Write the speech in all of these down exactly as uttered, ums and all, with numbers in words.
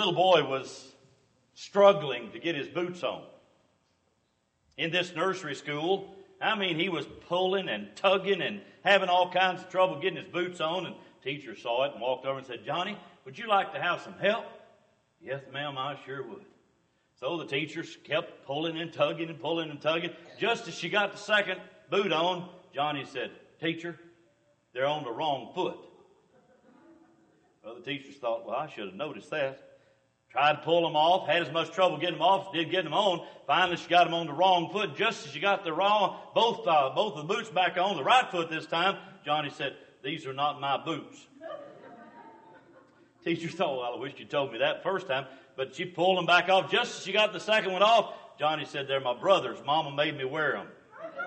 little boy was struggling to get his boots on. In this nursery school, I mean, he was pulling and tugging and having all kinds of trouble getting his boots on, and the teacher saw it and walked over and said, "Johnny, would you like to have some help?" "Yes, ma'am, I sure would." So the teacher kept pulling and tugging and pulling and tugging. Just as she got the second boot on, Johnny said, "Teacher, they're on the wrong foot." Well, the teachers thought, well, I should have noticed that. Tried to pull them off, had as much trouble getting them off as did getting them on. Finally, she got them on the wrong foot. Just as she got the wrong, both uh, both of the boots back on, the right foot this time, Johnny said, "These are not my boots." Teacher thought, well, I wish you told me that first time. But she pulled them back off. Just as she got the second one off, Johnny said, "They're my brother's. Mama made me wear them."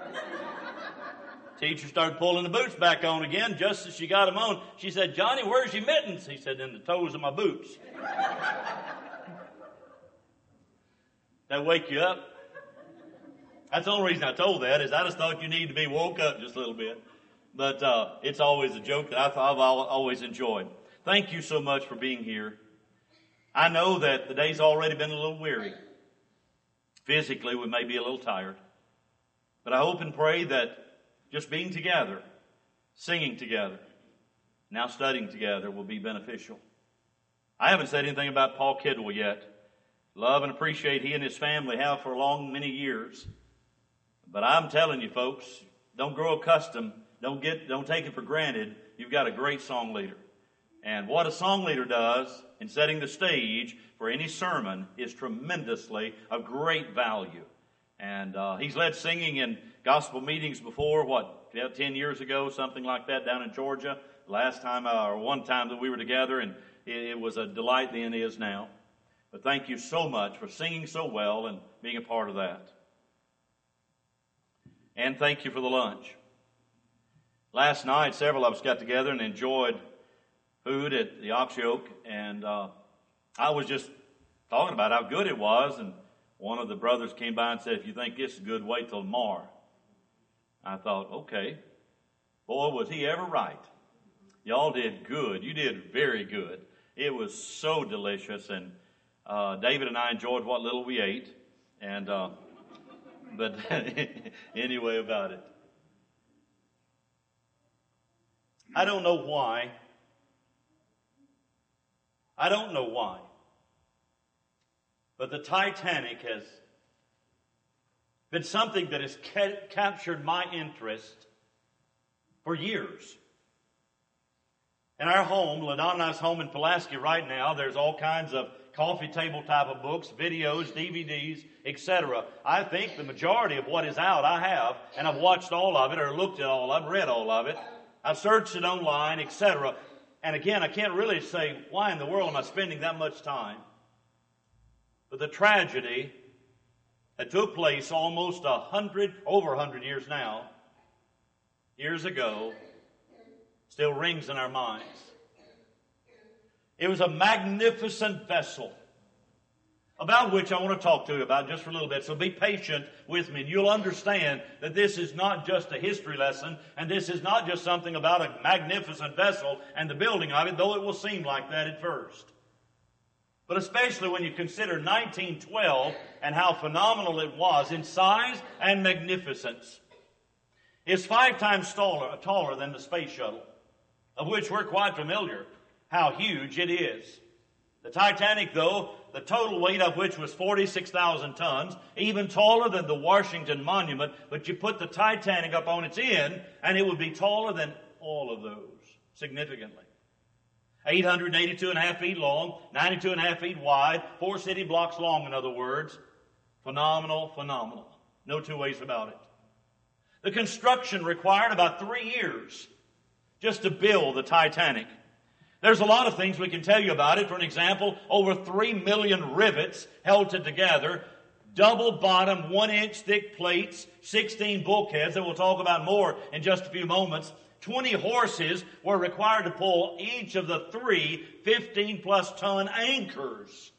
Teacher started pulling the boots back on again. Just as she got them on, she said, "Johnny, where's your mittens?" He said, "In the toes of my boots." That wake you up? That's the only reason I told that is I just thought you needed to be woke up just a little bit. But uh, it's always a joke that I've, I've always enjoyed. Thank you so much for being here. I know that the day's already been a little weary. Physically, we may be a little tired. But I hope and pray that just being together, singing together, now studying together will be beneficial. I haven't said anything about Paul Kidwell yet. Love and appreciate he and his family have for long, many years. But I'm telling you folks, don't grow accustomed, don't get, don't take it for granted. You've got a great song leader. And what a song leader does in setting the stage for any sermon is tremendously of great value. And uh, he's led singing in gospel meetings before, what, ten years ago, something like that, down in Georgia. Last time, uh, or one time that we were together, and it, it was a delight then, is now. But thank you so much for singing so well and being a part of that. And thank you for the lunch. Last night, several of us got together and enjoyed food at the Ox Yoke, and uh, I was just talking about how good it was, and one of the brothers came by and said, "If you think this is good, wait till tomorrow." I thought, okay. Boy, was he ever right. Y'all did good. You did very good. It was so delicious, and uh, David and I enjoyed what little we ate, and uh, but anyway about it. I don't know why. I don't know why. But the Titanic has been something that has ca- captured my interest for years. In our home, LaDonna and I's home in Pulaski right now, there's all kinds of coffee table type of books, videos, D V Ds, et cetera. I think the majority of what is out I have, and I've watched all of it or looked at all of it, read all of it. I've searched it online, et cetera. And again, I can't really say, why in the world am I spending that much time? But the tragedy that took place almost a hundred, over a hundred years now, years ago, still rings in our minds. It was a magnificent vessel about which I want to talk to you about just for a little bit. So be patient with me, and you'll understand that this is not just a history lesson, and this is not just something about a magnificent vessel and the building of it, though it will seem like that at first. But especially when you consider nineteen twelve and how phenomenal it was in size and magnificence. It's five times taller, taller than the space shuttle, of which we're quite familiar how huge it is. The Titanic, though, the total weight of which was forty-six thousand tons, even taller than the Washington Monument, but you put the Titanic up on its end, and it would be taller than all of those, significantly. eight hundred eighty-two and a half feet long, ninety-two and a half feet wide, four city blocks long, in other words. Phenomenal, phenomenal. No two ways about it. The construction required about three years just to build the Titanic. There's a lot of things we can tell you about it. For an example, over three million rivets held it together, double bottom, one inch thick plates, sixteen bulkheads that we'll talk about more in just a few moments. twenty horses were required to pull each of the three fifteen plus ton anchors.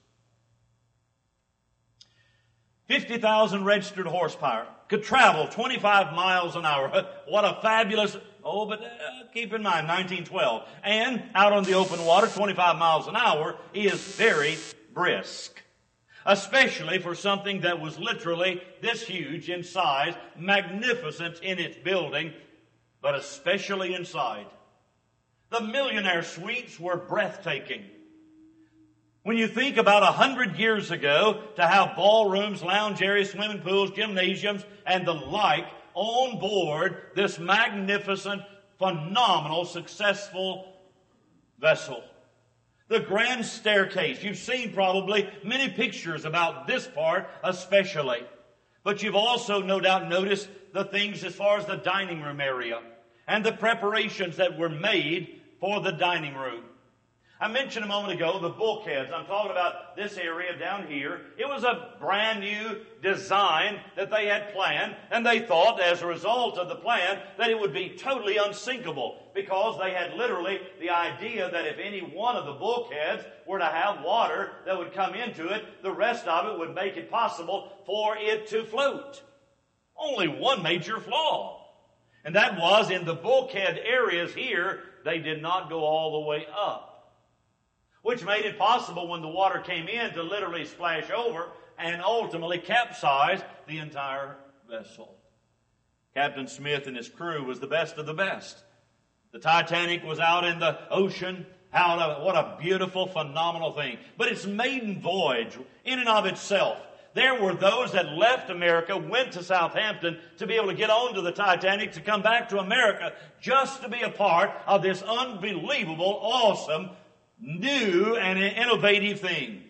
fifty thousand registered horsepower. Could travel twenty-five miles an hour. What a fabulous... Oh, but uh, keep in mind, nineteen twelve. And out on the open water, twenty-five miles an hour, is very brisk. Especially for something that was literally this huge in size, magnificent in its building, but especially inside. The millionaire suites were breathtaking. When you think about a hundred years ago, to have ballrooms, lounge areas, swimming pools, gymnasiums, and the like on board this magnificent, phenomenal, successful vessel. The grand staircase. You've seen probably many pictures about this part especially. But you've also no doubt noticed the things as far as the dining room area and the preparations that were made for the dining room. I mentioned a moment ago the bulkheads. I'm talking about this area down here. It was a brand new design that they had planned, and they thought as a result of the plan that it would be totally unsinkable, because they had literally the idea that if any one of the bulkheads were to have water that would come into it, the rest of it would make it possible for it to float. Only one major flaw, and that was in the bulkhead areas here, they did not go all the way up, which made it possible when the water came in to literally splash over and ultimately capsize the entire vessel. Captain Smith and his crew was the best of the best. The Titanic was out in the ocean. Out of, what a beautiful, phenomenal thing. But its maiden voyage, in and of itself, there were those that left America, went to Southampton to be able to get onto the Titanic, to come back to America, just to be a part of this unbelievable, awesome, new and innovative thing.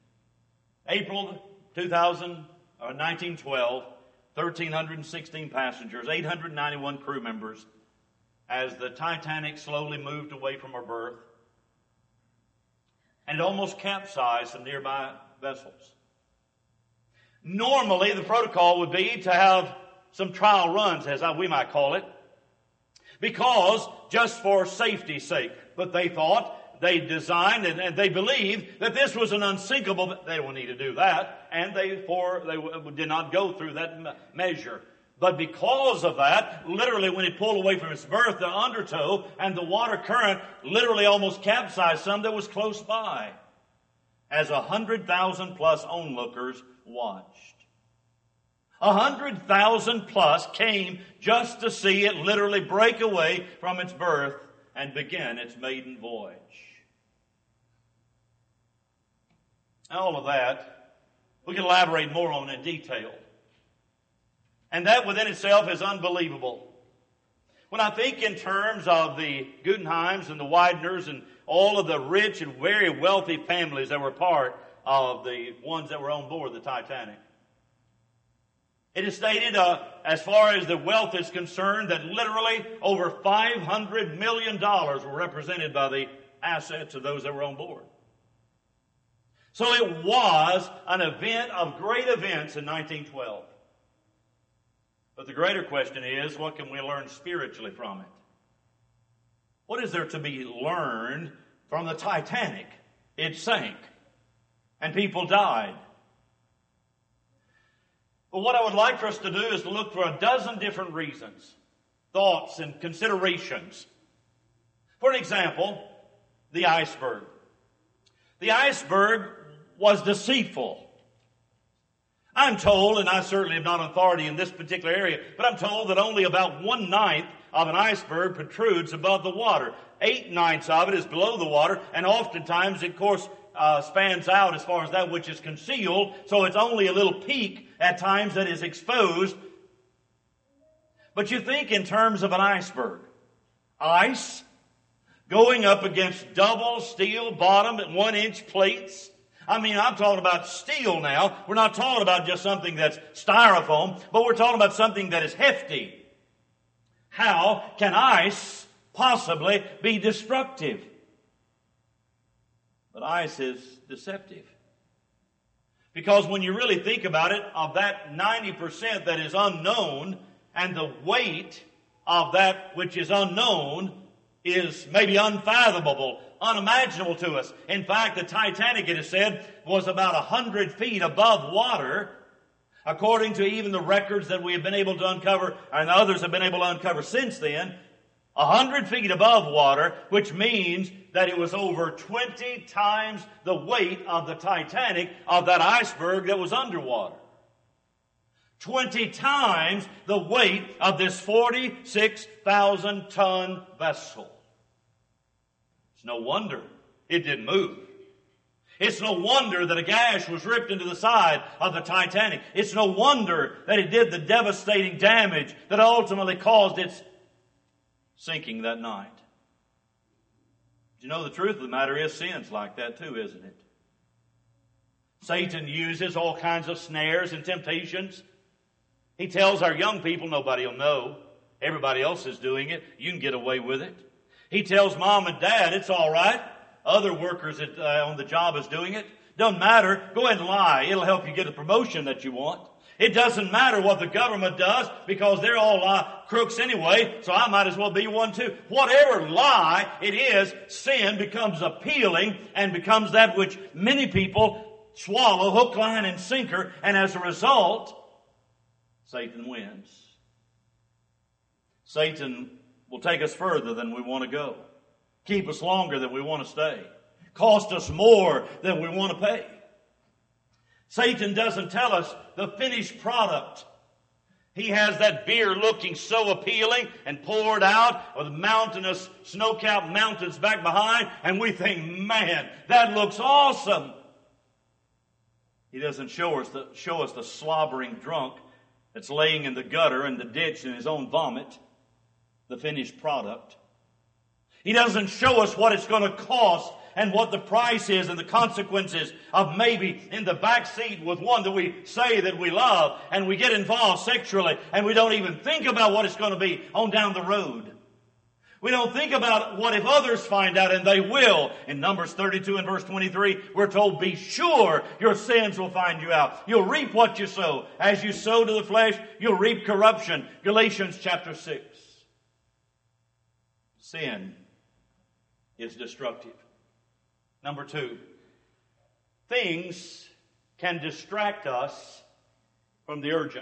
April two thousand, or nineteen twelve, one thousand three hundred sixteen passengers, eight hundred ninety-one crew members, as the Titanic slowly moved away from her berth, and it almost capsized some nearby vessels. Normally, the protocol would be to have some trial runs, as we might call it, because just for safety's sake. But they thought, they designed and, and they believed that this was an unsinkable, they don't need to do that, and they, for, they did not go through that measure. But because of that, literally when it pulled away from its berth, the undertow and the water current literally almost capsized some that was close by, as a hundred thousand plus onlookers watched. A hundred thousand plus came just to see it literally break away from its berth and begin its maiden voyage. All of that, we can elaborate more on in detail. And that within itself is unbelievable. When I think in terms of the Guggenheims and the Wideners and all of the rich and very wealthy families that were part of the ones that were on board the Titanic, it is stated, uh, as far as the wealth is concerned, that literally over five hundred million dollars were represented by the assets of those that were on board. So it was an event of great events in nineteen twelve. But the greater question is, what can we learn spiritually from it? What is there to be learned from the Titanic? It sank, and people died. But what I would like for us to do is to look for a dozen different reasons, thoughts, and considerations. For an example, the iceberg. The iceberg was deceitful. I'm told, and I certainly have not authority in this particular area, but I'm told that only about one-ninth of an iceberg protrudes above the water. Eight-ninths of it is below the water, and oftentimes, of course, uh, spans out as far as that which is concealed, so it's only a little peak at times that is exposed. But you think in terms of an iceberg. Ice going up against double steel bottom and one-inch plates. I mean, I'm talking about steel now. We're not talking about just something that's styrofoam, but we're talking about something that is hefty. How can ice possibly be destructive? But ice is deceptive. Because when you really think about it, of that ninety percent that is unknown, and the weight of that which is unknown is maybe unfathomable, unimaginable to us. In fact, the Titanic, it is said, was about a hundred feet above water, according to even the records that we have been able to uncover, and others have been able to uncover since then. A hundred feet above water, which means that it was over twenty times the weight of the Titanic, of that iceberg that was underwater. Twenty times the weight of this forty-six thousand ton vessel. It's no wonder it didn't move. It's no wonder that a gash was ripped into the side of the Titanic. It's no wonder that it did the devastating damage that ultimately caused its sinking that night. But you know, the truth of the matter is, sin's like that too, isn't it? Satan uses all kinds of snares and temptations. He tells our young people, nobody will know. Everybody else is doing it. You can get away with it. He tells mom and dad, it's all right. Other workers at, uh, on the job is doing it. Doesn't matter. Go ahead and lie. It'll help you get the promotion that you want. It doesn't matter what the government does because they're all uh, crooks anyway, so I might as well be one too. Whatever lie it is, sin becomes appealing and becomes that which many people swallow hook, line, and sinker, and as a result, Satan wins. Satan will take us further than we want to go, keep us longer than we want to stay, cost us more than we want to pay. Satan doesn't tell us the finished product. He has that beer looking so appealing and poured out with mountainous, snow-capped mountains back behind, and we think, man, that looks awesome. He doesn't show us the, show us the slobbering drunk that's laying in the gutter and the ditch in his own vomit, the finished product. He doesn't show us what it's going to cost and what the price is and the consequences of maybe in the back seat with one that we say that we love, and we get involved sexually and we don't even think about what it's going to be on down the road. We don't think about what if others find out, and they will. In Numbers thirty-two and verse twenty-three, we're told, be sure your sins will find you out. You'll reap what you sow. As you sow to the flesh, you'll reap corruption. Galatians chapter six. Sin is destructive. Number two, things can distract us from the urgent.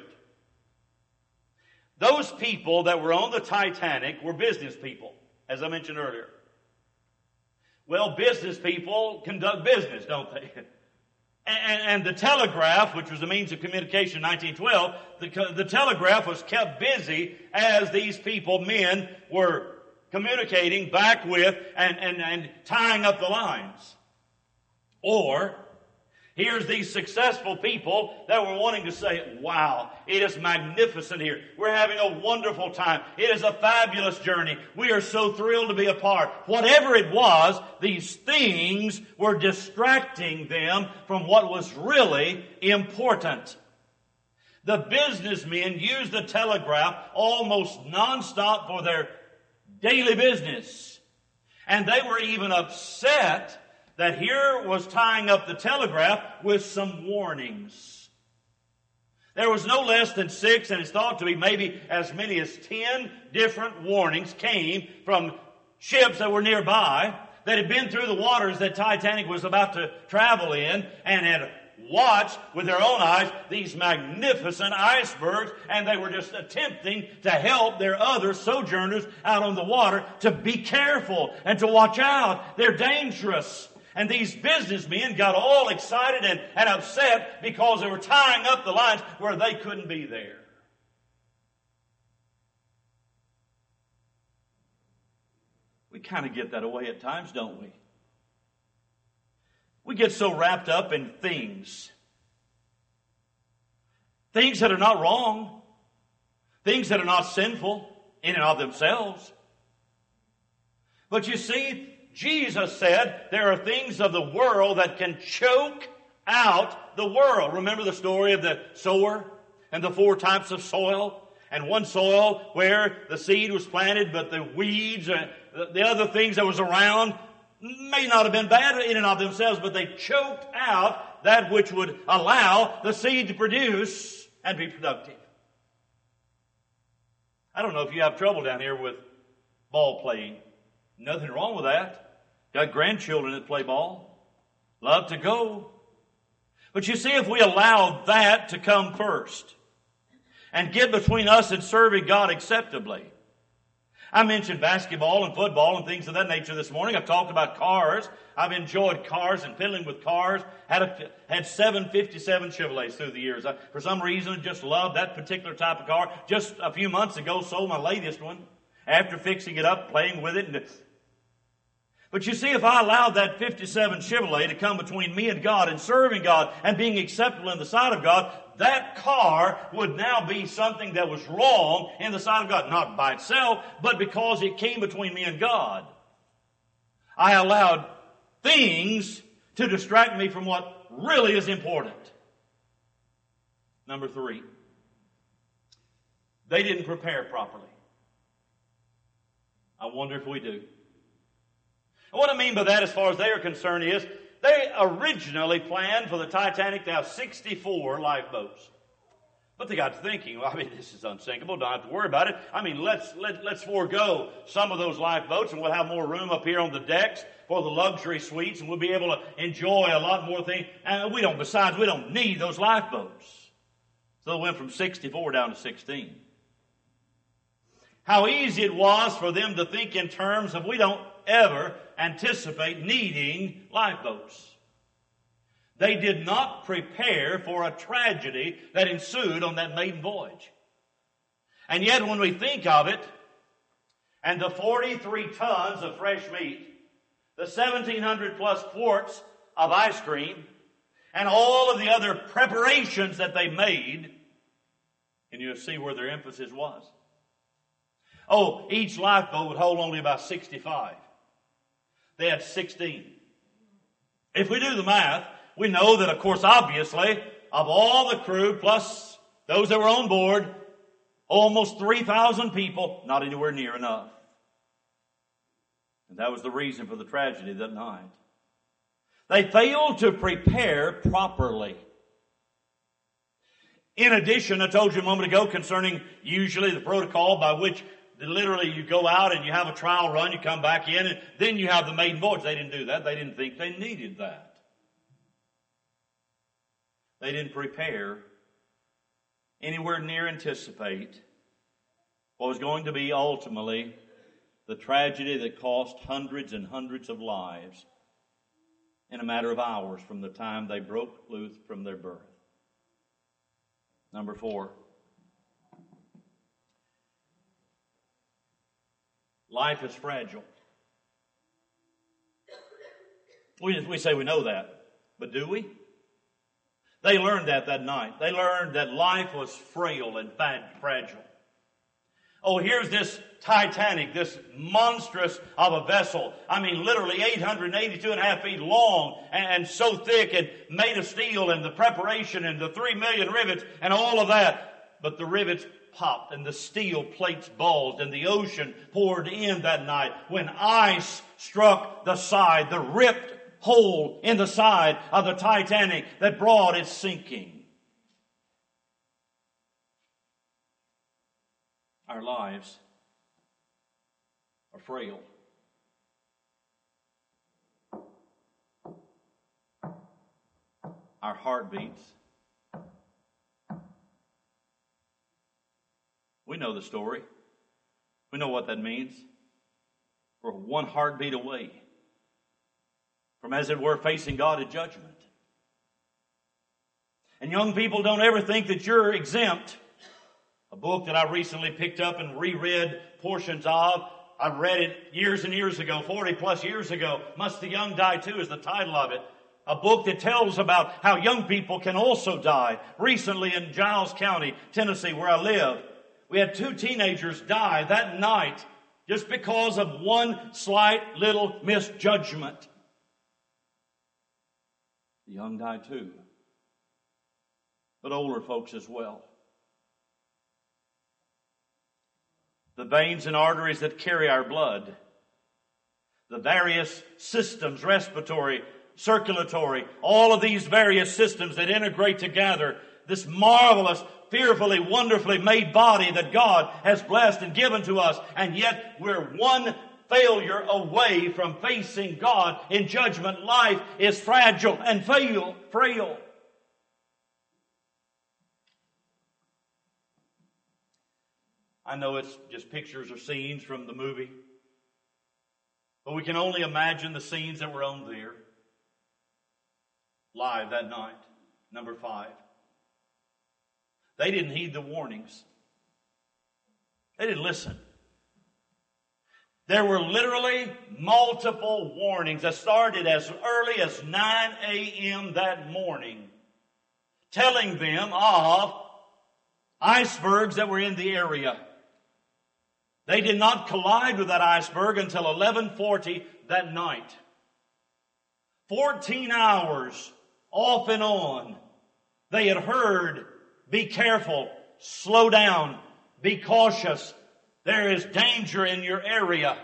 Those people that were on the Titanic were business people, as I mentioned earlier. Well, business people conduct business, don't they? And, and the telegraph, which was a means of communication in nineteen twelve, the, the telegraph was kept busy as these people, men, were communicating back with and, and, and tying up the lines. Or, here's these successful people that were wanting to say, wow, it is magnificent here. We're having a wonderful time. It is a fabulous journey. We are so thrilled to be a part. Whatever it was, these things were distracting them from what was really important. The businessmen used the telegraph almost nonstop for their daily business. And they were even upset that here was tying up the telegraph with some warnings. There was no less than six, and it's thought to be maybe as many as ten different warnings came from ships that were nearby that had been through the waters that Titanic was about to travel in and had watched with their own eyes these magnificent icebergs, and they were just attempting to help their other sojourners out on the water to be careful and to watch out. They're dangerous. And these businessmen got all excited and, and upset because they were tying up the lines where they couldn't be there. We kind of get that away at times, don't we? We get so wrapped up in things. Things that are not wrong. Things that are not sinful in and of themselves. But you see, Jesus said there are things of the world that can choke out the world. Remember the story of the sower and the four types of soil? And one soil where the seed was planted, but the weeds, uh, the other things that was around may not have been bad in and of themselves, but they choked out that which would allow the seed to produce and be productive. I don't know if you have trouble down here with ball playing. Nothing wrong with that. Got grandchildren that play ball. Love to go. But you see, if we allow that to come first and get between us and serving God acceptably, I mentioned basketball and football and things of that nature this morning. I've talked about cars. I've enjoyed cars and fiddling with cars. Had a, had seven fifty-seven Chevrolets through the years. I, for some reason, just loved that particular type of car. Just a few months ago, sold my latest one after fixing it up, playing with it. And, but you see, if I allowed that fifty-seven Chevrolet to come between me and God and serving God and being acceptable in the sight of God, that car would now be something that was wrong in the sight of God. Not by itself, but because it came between me and God. I allowed things to distract me from what really is important. Number three, they didn't prepare properly. I wonder if we do. And what I mean by that as far as they are concerned is, they originally planned for the Titanic to have sixty-four lifeboats. But they got to thinking, well, I mean, this is unsinkable. Don't have to worry about it. I mean, let's, let, let's forego some of those lifeboats and we'll have more room up here on the decks for the luxury suites and we'll be able to enjoy a lot more things. And we don't, besides, we don't need those lifeboats. So they went from sixty-four down to sixteen. How easy it was for them to think in terms of we don't ever anticipate needing lifeboats. They did not prepare for a tragedy that ensued on that maiden voyage. And yet when we think of it, and the forty-three tons of fresh meat, the seventeen hundred plus quarts of ice cream, and all of the other preparations that they made, can you see where their emphasis was? Oh, each lifeboat would hold only about sixty-five. They had sixteen. If we do the math, we know that, of course, obviously, of all the crew, plus those that were on board, almost three thousand people, not anywhere near enough. And that was the reason for the tragedy that night. They failed to prepare properly. In addition, I told you a moment ago concerning usually the protocol by which literally you go out and you have a trial run, you come back in, and then you have the maiden voyage. They didn't do that. They didn't think they needed that. They didn't prepare, anywhere near anticipate what was going to be ultimately the tragedy that cost hundreds and hundreds of lives in a matter of hours from the time they broke loose from their birth. Number four. Life is fragile. We, we say we know that, but do we? They learned that that night. They learned that life was frail and fragile. Oh, here's this Titanic, this monstrous of a vessel. I mean, literally eight hundred eighty-two and a half feet long and, and so thick and made of steel and the preparation and the three million rivets and all of that. But the rivets popped and the steel plates bulged and the ocean poured in that night when ice struck the side, the ripped hole in the side of the Titanic that brought its sinking. Our lives are frail. Our heartbeats. We know the story. We know what that means. We're one heartbeat away from, as it were, facing God in judgment. And young people, don't ever think that you're exempt. A book that I recently picked up and reread portions of. I read it years and years ago, forty plus years ago. Must the Young Die Too is the title of it. A book that tells about how young people can also die. Recently in Giles County, Tennessee, where I live, we had two teenagers die that night just because of one slight little misjudgment. The young die too, but older folks as well. The veins and arteries that carry our blood, the various systems, respiratory, circulatory, all of these various systems that integrate together this marvelous, fearfully, wonderfully made body that God has blessed and given to us, and yet we're one failure away from facing God in judgment. Life is fragile and fail, frail. I know it's just pictures or scenes from the movie, but we can only imagine the scenes that were on there live that night. Number five. They didn't heed the warnings. They didn't listen. There were literally multiple warnings that started as early as nine a.m. that morning, telling them of icebergs that were in the area. They did not collide with that iceberg until eleven forty that night. Fourteen hours off and on, they had heard, be careful, slow down, be cautious. There is danger in your area.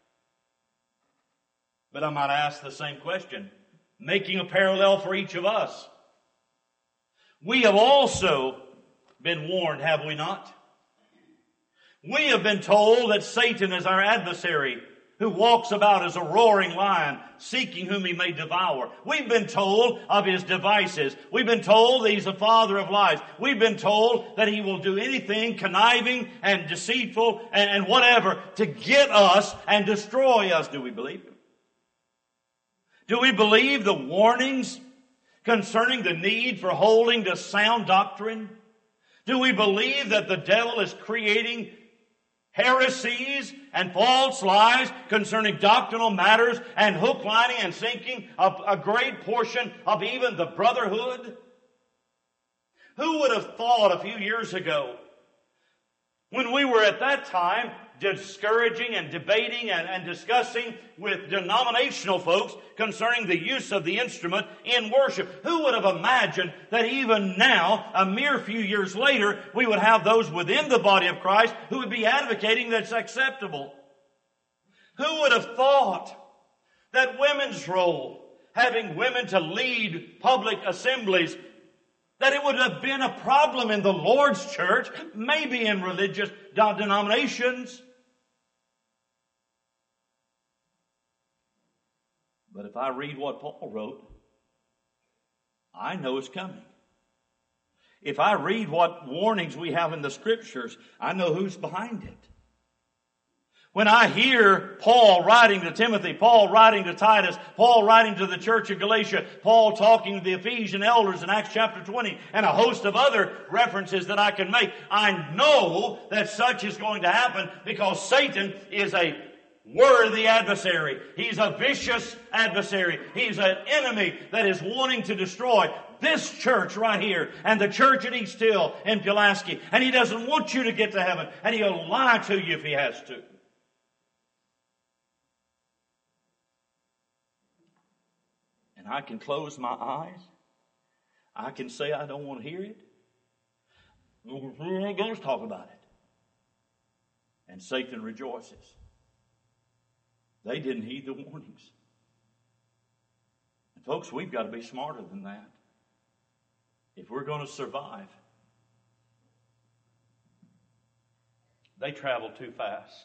But I might ask the same question, making a parallel for each of us. We have also been warned, have we not? We have been told that Satan is our adversary, who walks about as a roaring lion, seeking whom he may devour. We've been told of his devices. We've been told that he's the father of lies. We've been told that he will do anything conniving and deceitful and, and whatever to get us and destroy us. Do we believe him? Do we believe the warnings concerning the need for holding to sound doctrine? Do we believe that the devil is creating heresies and false lies concerning doctrinal matters and hook, lining, and sinking a, a great portion of even the brotherhood? Who would have thought a few years ago, when we were at that time discouraging and debating and, and discussing with denominational folks concerning the use of the instrument in worship, who would have imagined that even now, a mere few years later, we would have those within the body of Christ who would be advocating that it's acceptable? Who would have thought that women's role, having women to lead public assemblies, that it would have been a problem in the Lord's church, maybe in religious denominations? But if I read what Paul wrote, I know it's coming. If I read what warnings we have in the Scriptures, I know who's behind it. When I hear Paul writing to Timothy, Paul writing to Titus, Paul writing to the church of Galatia, Paul talking to the Ephesian elders in Acts chapter twenty, and a host of other references that I can make, I know that such is going to happen because Satan is a worthy adversary. He's a vicious adversary. He's an enemy that is wanting to destroy this church right here and the church at East Hill in Pulaski. And he doesn't want you to get to heaven, and he'll lie to you if he has to. And I can close my eyes. I can say I don't want to hear it. We're not going to talk about it. And Satan rejoices. They didn't heed the warnings. And folks, we've got to be smarter than that if we're going to survive. They traveled too fast.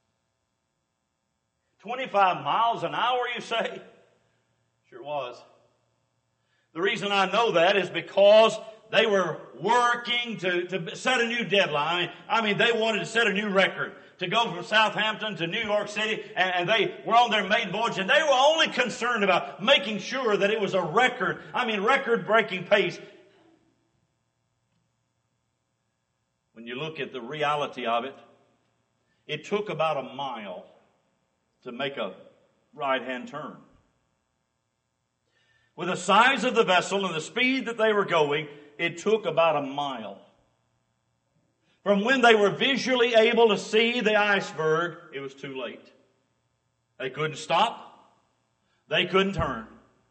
twenty-five miles an hour, you say? Sure was. The reason I know that is because they were working to, to set a new deadline. I mean, they wanted to set a new record, to go from Southampton to New York City, and, and they were on their maiden voyage, and they were only concerned about making sure that it was a record, I mean, record-breaking pace. When you look at the reality of it, it took about a mile to make a right-hand turn. With the size of the vessel and the speed that they were going, it took about a mile. From when they were visually able to see the iceberg, it was too late. They couldn't stop. They couldn't turn.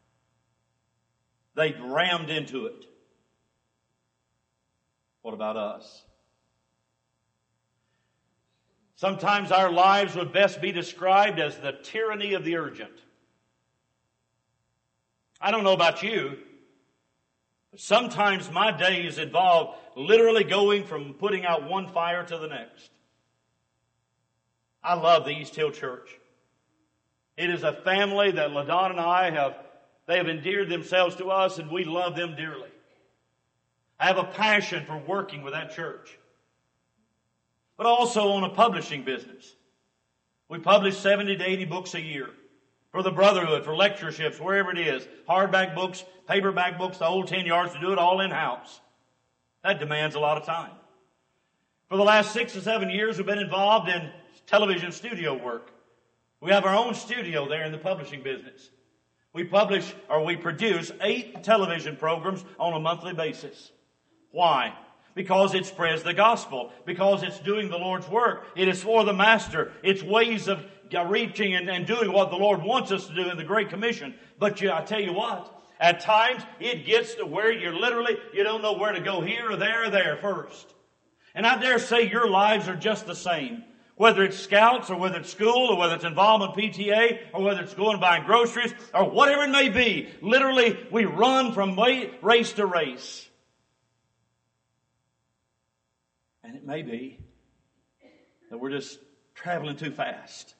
They rammed into it. What about us? Sometimes our lives would best be described as the tyranny of the urgent. I don't know about you, but sometimes my days involve literally going from putting out one fire to the next. I love the East Hill Church. It is a family that LaDon and I have, they have endeared themselves to us, and we love them dearly. I have a passion for working with that church. but also on a publishing business. We publish seventy to eighty books a year for the Brotherhood, for lectureships, wherever it is. Hardback books, paperback books, the whole ten yards, to do it all in-house. That demands a lot of time. For the last six or seven years, we've been involved in television studio work. We have our own studio there in the publishing business. We publish, or we produce, eight television programs on a monthly basis. Why? Because it spreads the gospel. Because it's doing the Lord's work. It is for the Master. It's ways of reaching and, and doing what the Lord wants us to do in the Great Commission. But you, I tell you what, at times it gets to where you're literally, you don't know where to go, here or there or there first. And I dare say your lives are just the same. Whether it's scouts, or whether it's school, or whether it's involvement in P T A, or whether it's going and buying groceries, or whatever it may be. Literally, we run from race to race. And it may be that we're just traveling too fast.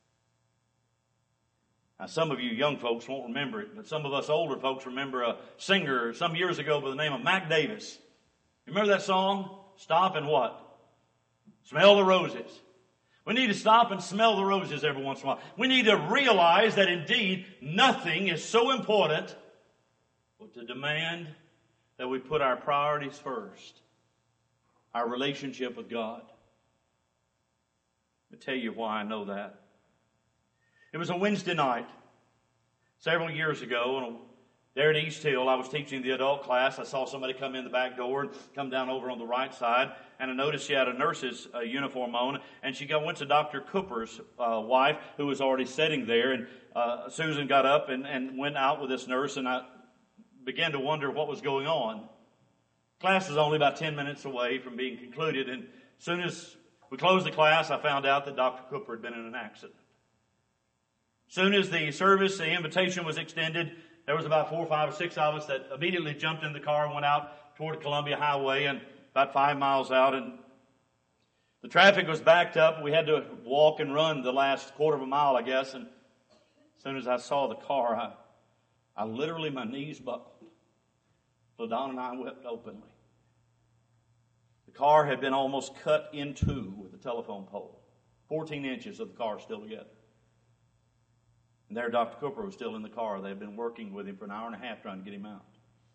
Now, some of you young folks won't remember it, but some of us older folks remember a singer some years ago by the name of Mac Davis. You remember that song? Stop and what? Smell the roses. We need to stop and smell the roses every once in a while. We need to realize that indeed nothing is so important but to demand that we put our priorities first. Our relationship with God. Let me tell you why I know that. It was a Wednesday night several years ago, and there at East Hill, I was teaching the adult class. I saw somebody come in the back door and come down over on the right side, and I noticed she had a nurse's uh, uniform on, and she got, went to Doctor Cooper's uh, wife, who was already sitting there, and uh, Susan got up and, and went out with this nurse, and I began to wonder what was going on. Class is only about ten minutes away from being concluded, and as soon as we closed the class, I found out that Doctor Cooper had been in an accident. As soon as the service, the invitation was extended, there was about four, five, or six of us that immediately jumped in the car and went out toward Columbia Highway, and about five miles out, and the traffic was backed up. We had to walk and run the last quarter of a mile, I guess, and as soon as I saw the car, I, I literally, my knees buckled. LaDonna and I wept openly. The car had been almost cut in two with a telephone pole. fourteen inches of the car still together. And there Doctor Cooper was still in the car. They had been working with him for an hour and a half trying to get him out.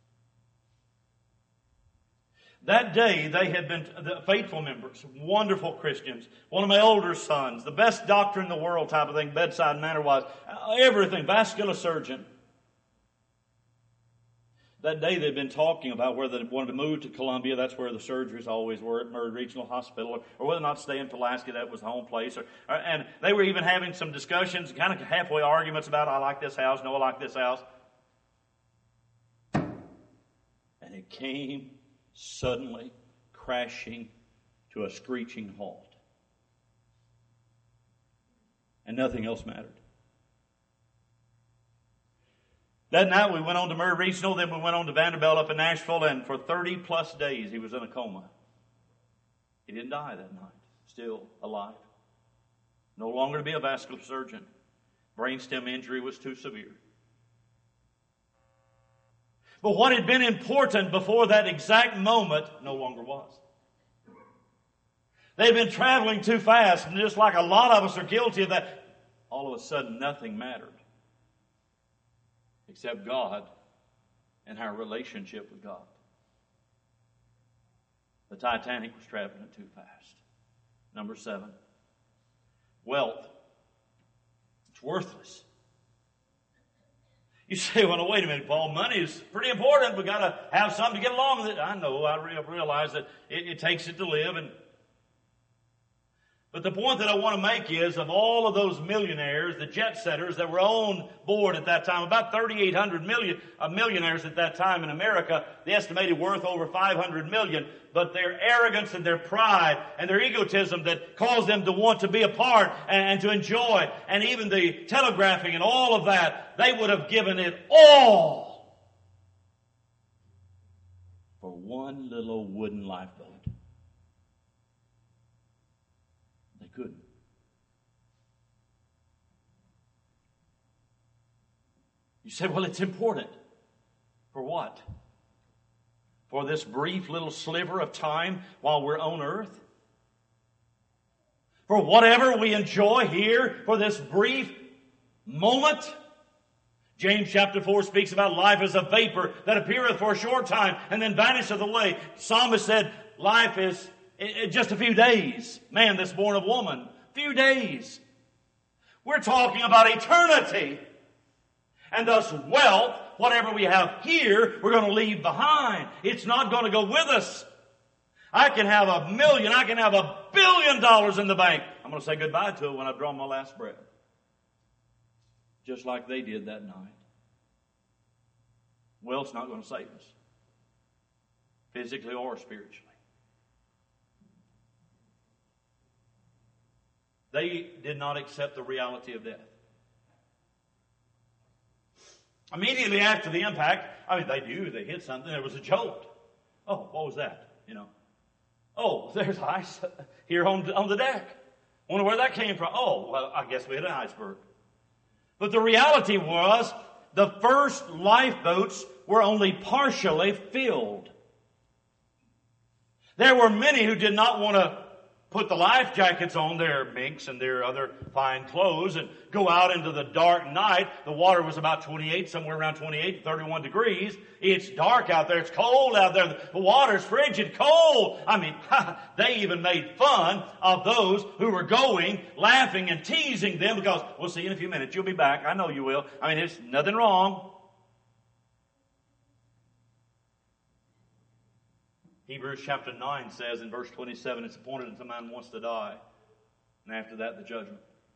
That day, they had been the faithful members, wonderful Christians. One of my older sons, the best doctor in the world type of thing, bedside manner-wise, everything, vascular surgeon. That day they'd been talking about whether they wanted to move to Columbia. That's where the surgeries always were, at Murray Regional Hospital, or, or whether or not to stay in Pulaski. That was the home place. Or, or, and they were even having some discussions, kind of halfway arguments about, I like this house, no, I like this house. And it came suddenly crashing to a screeching halt. And nothing else mattered. That night we went on to Murray Regional, then we went on to Vanderbilt up in Nashville, and for thirty plus days he was in a coma. He didn't die that night. Still alive. No longer to be a vascular surgeon. Brainstem injury was too severe. But what had been important before that exact moment no longer was. They'd been traveling too fast, and just like a lot of us are guilty of that, all of a sudden nothing mattered. Except God and our relationship with God. The Titanic was traveling too fast. Number seven. Wealth. It's worthless. You say, well, no, wait a minute, Paul. Money is pretty important. We've got to have something to get along with it. I know. I realize that it, it takes it to live. And But the point that I want to make is, of all of those millionaires, the jet setters that were on board at that time, about thirty-eight hundred million uh, millionaires at that time in America, the estimated worth over five hundred million. But their arrogance and their pride and their egotism that caused them to want to be a part and, and to enjoy, and even the telegraphing and all of that, they would have given it all for one little wooden lifeboat. Couldn't. You say, well, it's important. For what? For this brief little sliver of time while we're on earth? for whatever we enjoy here for this brief moment? James chapter four speaks about life as a vapor that appeareth for a short time and then vanisheth away. Psalmist said life is just a few days. Man that's born of woman, few days. We're talking about eternity. And thus wealth, whatever we have here, we're going to leave behind. It's not going to go with us. I can have a million, I can have a billion dollars in the bank. I'm going to say goodbye to it when I draw my last breath. Just like they did that night. Wealth's not going to save us. Physically or spiritually. They did not accept the reality of death. Immediately after the impact, I mean, they knew they hit something. There was a jolt. Oh, what was that? You know. Oh, there's ice here on, on the deck. Wonder where that came from. Oh, well, I guess we hit an iceberg. But the reality was, the first lifeboats were only partially filled. There were many who did not want to put the life jackets on their minks and their other fine clothes and go out into the dark night. The water was about twenty-eight, somewhere around twenty-eight to thirty-one degrees. It's dark out there. It's cold out there. The water's frigid cold. I mean, they even made fun of those who were going, laughing and teasing them because, we'll see you in a few minutes. You'll be back. I know you will. I mean, there's nothing wrong. Hebrews chapter nine says in verse twenty-seven, it's appointed unto man wants to die. And after that, the judgment.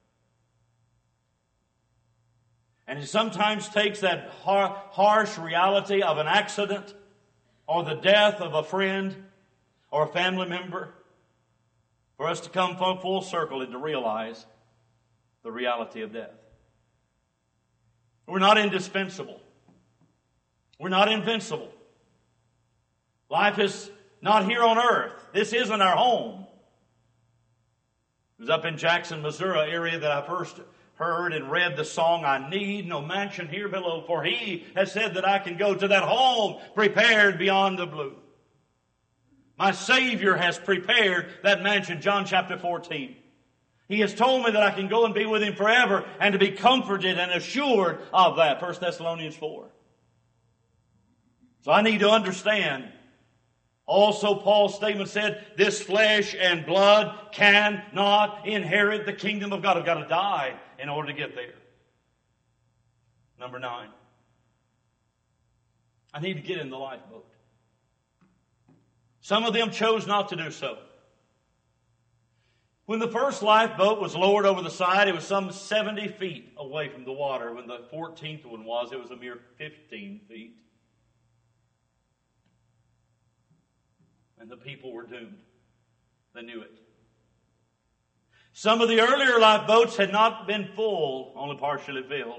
And it sometimes takes that har- harsh reality of an accident or the death of a friend or a family member for us to come full circle and to realize the reality of death. We're not indispensable. We're not invincible. Life is not here on earth. This isn't our home. It was up in Jackson, Missouri area that I first heard and read the song, I need no mansion here below, for he has said that I can go to that home prepared beyond the blue. My Savior has prepared that mansion, John chapter fourteen. He has told me that I can go and be with Him forever and to be comforted and assured of that, First Thessalonians four. So I need to understand. Also, Paul's statement said, this flesh and blood cannot inherit the kingdom of God. I've got to die in order to get there. Number nine. I need to get in the lifeboat. Some of them chose not to do so. When the first lifeboat was lowered over the side, it was some seventy feet away from the water. When the fourteenth one was, it was a mere fifteen feet. And the people were doomed. They knew it. Some of the earlier lifeboats had not been full, only partially filled.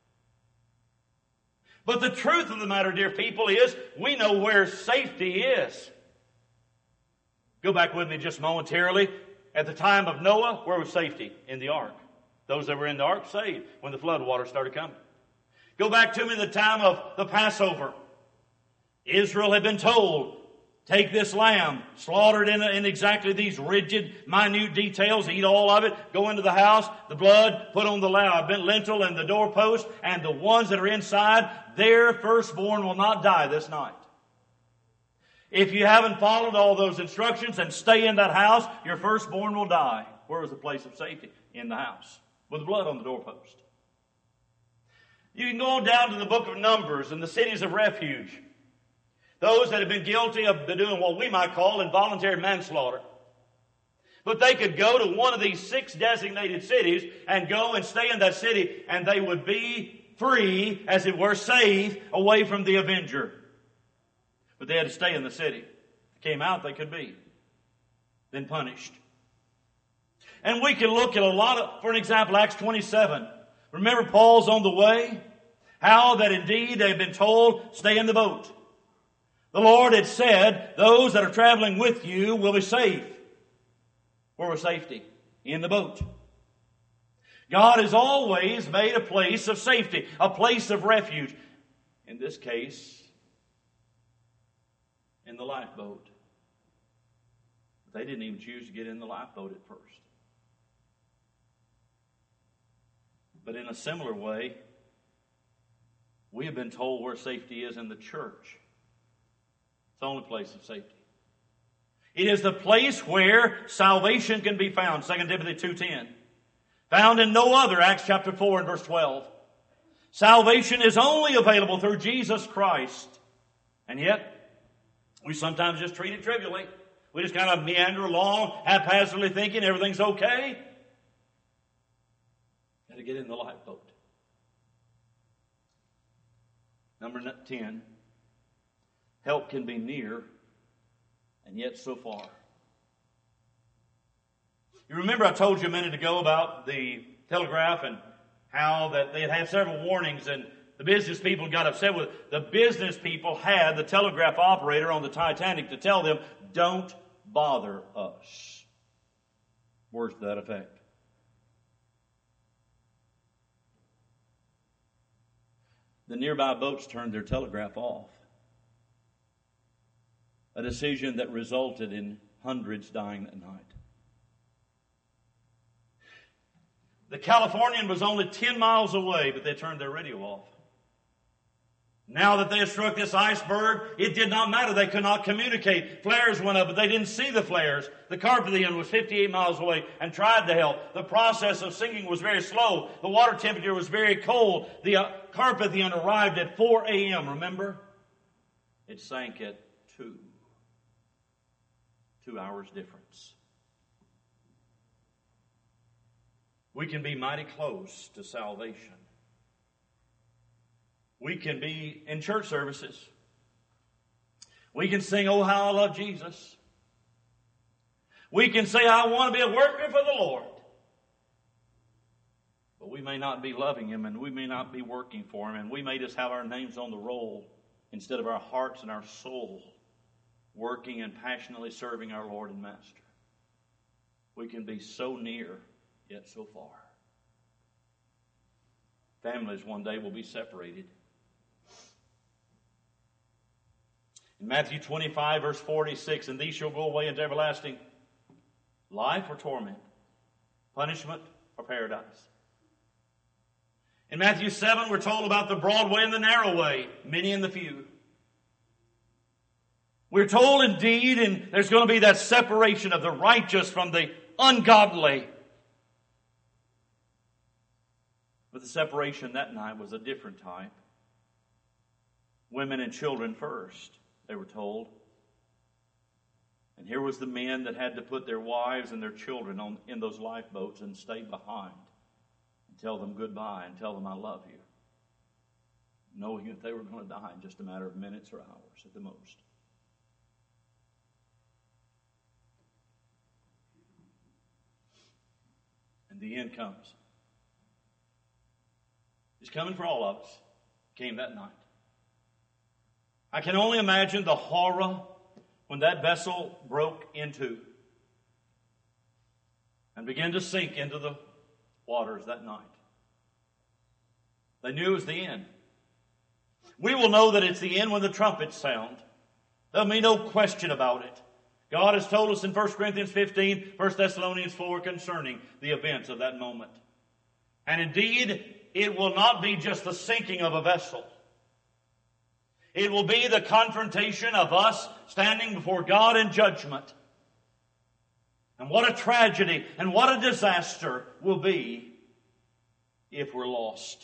But the truth of the matter, dear people, is we know where safety is. Go back with me just momentarily. At the time of Noah, where was safety? In the ark. Those that were in the ark saved when the flood water started coming. Go back to me the time of the Passover. Israel had been told, take this lamb, slaughtered in, in exactly these rigid, minute details, eat all of it, go into the house, the blood, put on the lintel and the doorpost, and the ones that are inside, their firstborn will not die this night. If you haven't followed all those instructions and stay in that house, your firstborn will die. Where was the place of safety? In the house, with blood on the doorpost. You can go down to the book of Numbers and the cities of refuge. Those that have been guilty of doing what we might call involuntary manslaughter. But they could go to one of these six designated cities and go and stay in that city, and they would be free, as it were, safe, away from the avenger. But they had to stay in the city. If they came out, they could be then punished. And we can look at a lot of, for an example, Acts twenty-seven. Remember Paul's on the way? How that indeed they've been told, stay in the boat. The Lord had said, those that are traveling with you will be safe. Where was safety? In the boat. God has always made a place of safety, a place of refuge. In this case, in the lifeboat. They didn't even choose to get in the lifeboat at first. But in a similar way, we have been told where safety is in the church. It's the only place of safety. It is the place where salvation can be found. Second Timothy two ten. Found in no other. Acts chapter four and verse twelve. Salvation is only available through Jesus Christ. And yet, we sometimes just treat it trivially. We just kind of meander along, haphazardly thinking everything's okay. Got to get in the lifeboat. Number ten. Help can be near and yet so far. You remember I told you a minute ago about the telegraph and how that they had had several warnings and the business people got upset with it. The business people had the telegraph operator on the Titanic to tell them, don't bother us. Words to that effect. The nearby boats turned their telegraph off. A decision that resulted in hundreds dying that night. The Californian was only ten miles away, but they turned their radio off. Now that they had struck this iceberg, it did not matter. They could not communicate. Flares went up, but they didn't see the flares. The Carpathian was fifty-eight miles away and tried to help. The process of sinking was very slow. The water temperature was very cold. The uh, Carpathian arrived at four a.m., remember? It sank at two. Two hours difference. We can be mighty close to salvation. We can be in church services. We can sing, oh, how I love Jesus. We can say, I want to be a worker for the Lord. But we may not be loving Him, and we may not be working for Him, and we may just have our names on the roll instead of our hearts and our soul working and passionately serving our Lord and Master. We can be so near, yet so far. Families one day will be separated. In Matthew twenty-five, verse forty-six, and these shall go away into everlasting life or torment, punishment or paradise. In Matthew seven, we're told about the broad way and the narrow way, many and the few. We're told indeed, and there's going to be that separation of the righteous from the ungodly. But the separation that night was a different type. Women and children first, they were told. And here was the men that had to put their wives and their children on in those lifeboats and stay behind and tell them goodbye and tell them I love you, knowing that they were going to die in just a matter of minutes or hours at the most. And the end comes. It's coming for all of us. It came that night. I can only imagine the horror when that vessel broke into and began to sink into the waters that night. They knew it was the end. We will know that it's the end when the trumpets sound. There'll be no question about it. God has told us in First Corinthians fifteen, First Thessalonians four concerning the events of that moment. And indeed, it will not be just the sinking of a vessel. It will be the confrontation of us standing before God in judgment. And what a tragedy and what a disaster will be if we're lost.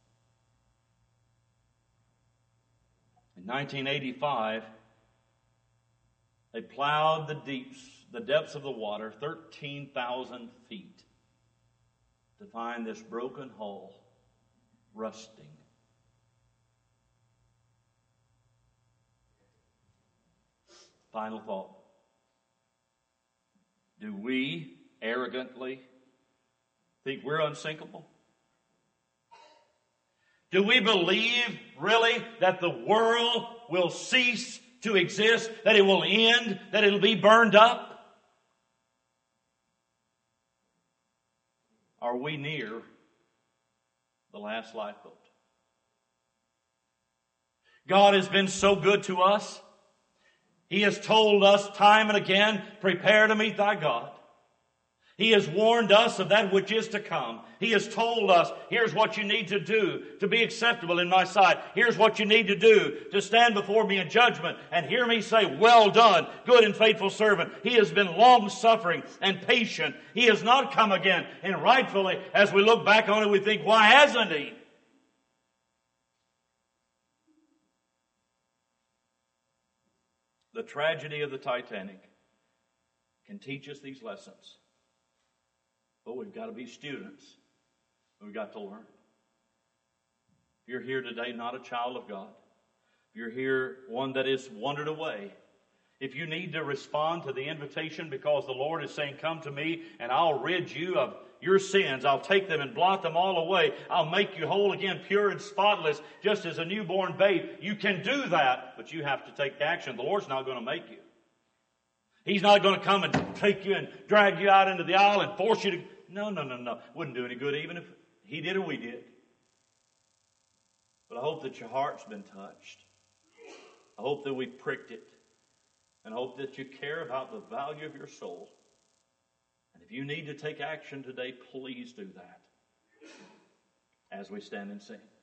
In nineteen eighty-five, they plowed the deeps, the depths of the water, thirteen thousand feet, to find this broken hull rusting. Final thought. Do we arrogantly think we're unsinkable? Do we believe, really, that the world will cease to exist, that it will end, that it will be burned up? Are we near the last lifeboat? God has been so good to us. He has told us time and again, prepare to meet thy God. He has warned us of that which is to come. He has told us, here's what you need to do to be acceptable in my sight. Here's what you need to do to stand before me in judgment and hear me say, well done, good and faithful servant. He has been long-suffering and patient. He has not come again. And rightfully, as we look back on it, we think, why hasn't He? The tragedy of the Titanic can teach us these lessons. But we've got to be students. We've got to learn. If you're here today not a child of God, if you're here one that is wandered away, if you need to respond to the invitation because the Lord is saying, come to me and I'll rid you of your sins. I'll take them and blot them all away. I'll make you whole again, pure and spotless, just as a newborn babe. You can do that, but you have to take action. The Lord's not going to make you. He's not going to come and take you and drag you out into the aisle and force you to... No, no, no, no. Wouldn't do any good even if He did or we did. But I hope that your heart's been touched. I hope that we pricked it. And I hope that you care about the value of your soul. And if you need to take action today, please do that as we stand and sing.